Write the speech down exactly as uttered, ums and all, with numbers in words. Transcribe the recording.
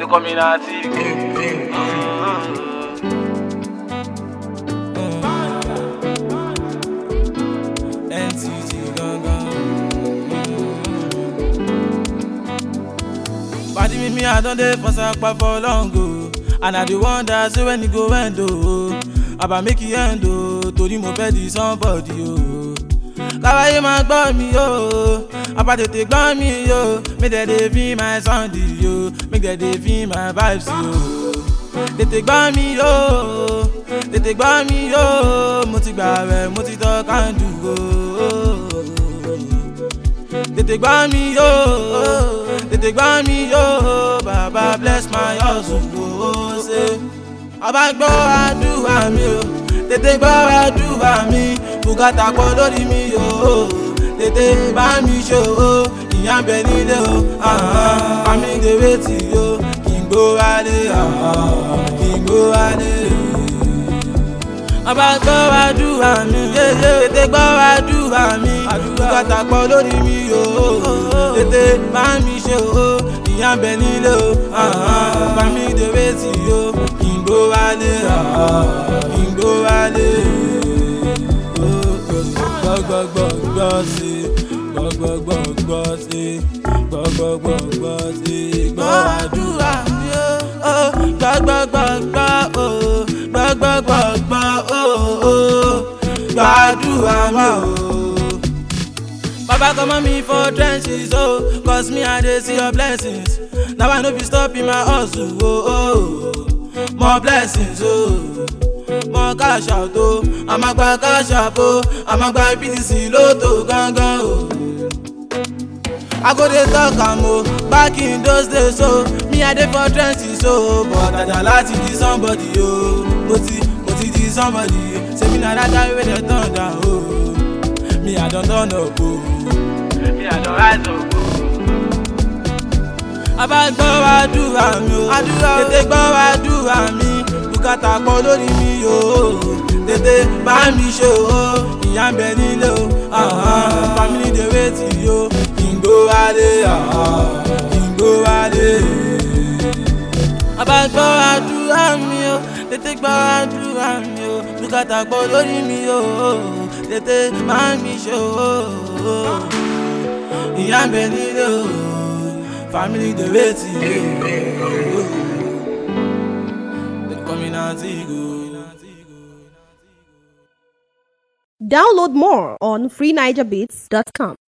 Illuminati. N T G gangan. Party with me, I don't dey for Sapa for long go. And I dey wonder say when you go end oh. Aba make you end oh. Torí mo fẹ́ di somebody oh. Káwáyé máa gbọ́ mi yo. Aba tètè gbọ́ mi yo. Make dem dey feel my sound yo. Make dem dey feel my vibes yo. Tètè gbọ́ mi yo. Tètè gbọ́ mi yo. Mo ti gbààwẹ̀, mo ti tọ́ kándù o. Tètè gbọ́ mi yo. Tètè gbọ́ mi yo. Baba bless my hustle o. Ṣé ọba gbọ́ àdúrà mi o. Tètè gbọ́ àdúrà mi. Bùkátà pọ̀ lórí mi yo. Tètè bá mi ṣe o. Ìyá ń bẹ nílé o. Fami dey wait yo. Kì í gbó wálé. Kì í gbó wálé. Ọba gbọ́ àdúrà mi. Tètè gbọ́ àdúrà mi. Bùkátà pọ̀ lórí mi yo. Tètè bá mi ṣe o. Ìyá ń bẹ nílé o. Fami dey wait yo. Kì í gbó wálé. Kì í gbó wálé. Gbọ́gbọ́gbọ́ sí, gbọ́gbọ́gbọ́ sí, gbọ́gbọ́gbọ́ sí, gbọ́ àdúrà mi o. Gbọ́gbọ́gbọ́ o, gbọ́gbọ́gbọ́ o, gbàdúrà mi o. Baba come on me for trenches oh, cause me I dey see your blessings. Now I know if you stop in my hustle oh, oh. More blessings oh. More cash out oh, I'ma gba cash out oh, I'ma gba P T C lotto gangan oh. I go dey talk am oh, back in those days oh, me I dey for trenches oh, but Ajala ti di somebody oh, mo ti mo ti di somebody, say me na that guy wey dey turn down oh, me I don turn up oh, Me I don rise up. Aba gbọ́ àdúrà mi o, tètè gbọ́ àdúrà mi. Bùkátà pọ̀ lórí mi yo. Tètè bá mi ṣe o. Ìyá ń bẹ nílé o. Family dey wait yo. Kì í gbó wálé. Kì í gbó wálé. Aba gbọ́ àdúrà mi o. Tètè gbọ́ àdúrà mi o. Bùkátà pọ̀ lórí mi yo. Tètè bá mi ṣe o. Ìyá ń bẹ nílé o. Family dey wait yo. Download more on free niger beats dot com.